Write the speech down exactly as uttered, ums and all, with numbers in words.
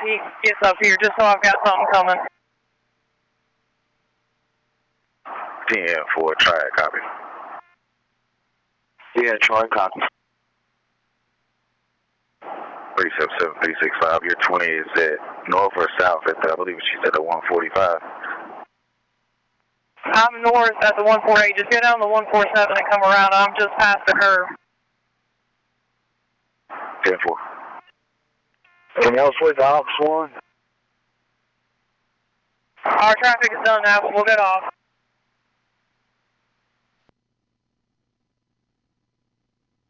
he gets up here, just so I've got something coming. ten four, try it, copy. Yeah, Troy, copy. three seven seven, three six five, your twenty is at north or south at the, I believe she's at the one forty-five. I'm north at the one forty-eight. Just go down the one forty-seven and come around. I'm just past the curve. ten four. Anything else with Ops one? Our traffic is done now, but we'll get off.